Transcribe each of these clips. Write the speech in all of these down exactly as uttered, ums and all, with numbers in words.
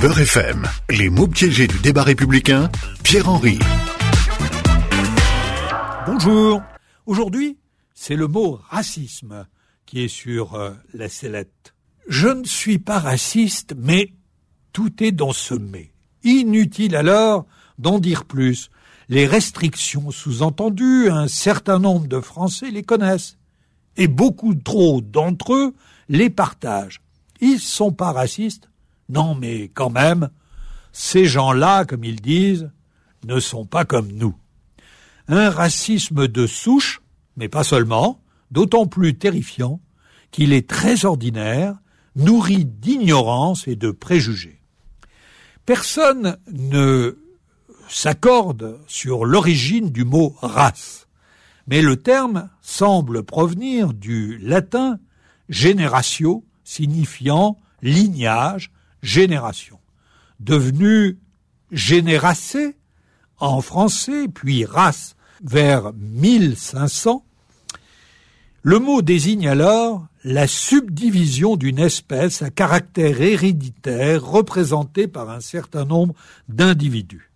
Beurre F M, les mots piégés du débat républicain, Pierre-Henry. Bonjour. Aujourd'hui, c'est le mot racisme qui est sur euh, la sellette. Je ne suis pas raciste, mais tout est dans ce mais. Inutile alors d'en dire plus. Les restrictions sous-entendues, un certain nombre de Français les connaissent. Et beaucoup trop d'entre eux les partagent. Ils sont pas racistes? Non, mais quand même, ces gens-là, comme ils disent, ne sont pas comme nous. Un racisme de souche, mais pas seulement, d'autant plus terrifiant qu'il est très ordinaire, nourri d'ignorance et de préjugés. Personne ne s'accorde sur l'origine du mot race, mais le terme semble provenir du latin generatio, signifiant lignage, génération. Devenu généracé en français, puis race vers mille cinq cents, le mot désigne alors la subdivision d'une espèce à caractère héréditaire représentée par un certain nombre d'individus.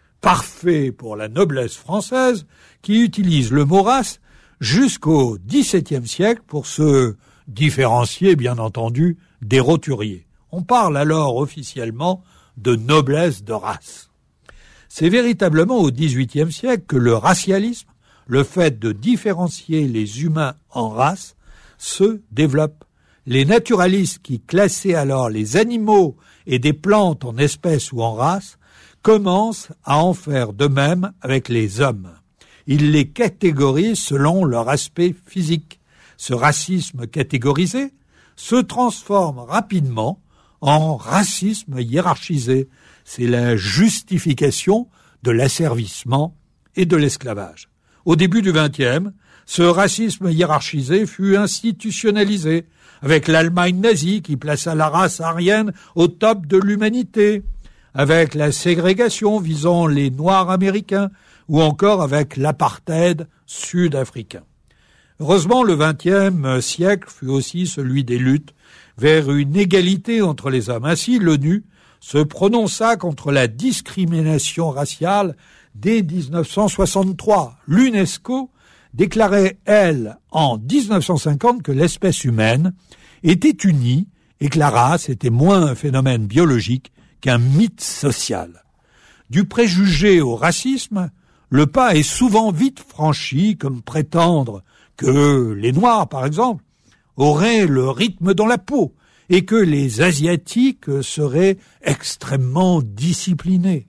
Parfait pour la noblesse française qui utilise le mot race jusqu'au dix-septième siècle pour se différencier, bien entendu, des roturiers. On parle alors officiellement de noblesse de race. C'est véritablement au dix-huitième siècle que le racialisme, le fait de différencier les humains en races, se développe. Les naturalistes qui classaient alors les animaux et des plantes en espèces ou en races commencent à en faire de même avec les hommes. Ils les catégorisent selon leur aspect physique. Ce racisme catégorisé se transforme rapidement en racisme hiérarchisé. C'est la justification de l'asservissement et de l'esclavage. Au début du vingtième, ce racisme hiérarchisé fut institutionnalisé, avec l'Allemagne nazie qui plaça la race aryenne au top de l'humanité, avec la ségrégation visant les Noirs américains, ou encore avec l'apartheid sud-africain. Heureusement, le vingtième siècle fut aussi celui des luttes vers une égalité entre les hommes. Ainsi, l'ONU se prononça contre la discrimination raciale dès dix-neuf cent soixante-trois. L'UNESCO déclarait, elle, en dix-neuf cent cinquante, que l'espèce humaine était unie et que la race était moins un phénomène biologique qu'un mythe social. Du préjugé au racisme, le pas est souvent vite franchi, comme prétendre que les Noirs, par exemple, auraient le rythme dans la peau et que les Asiatiques seraient extrêmement disciplinés.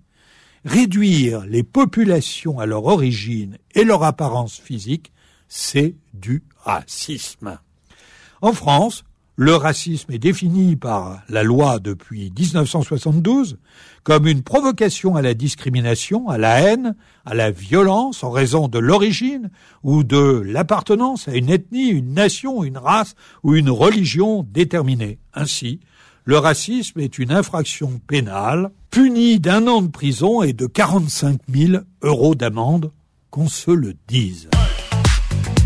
Réduire les populations à leur origine et leur apparence physique, c'est du racisme. En France, le racisme est défini par la loi depuis dix-neuf cent soixante-douze comme une provocation à la discrimination, à la haine, à la violence en raison de l'origine ou de l'appartenance à une ethnie, une nation, une race ou une religion déterminée. Ainsi, le racisme est une infraction pénale punie d'un an de prison et de quarante-cinq mille euros d'amende, qu'on se le dise.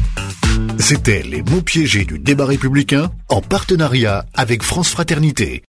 C'était les mots piégés du débat républicain en partenariat avec France Fraternité.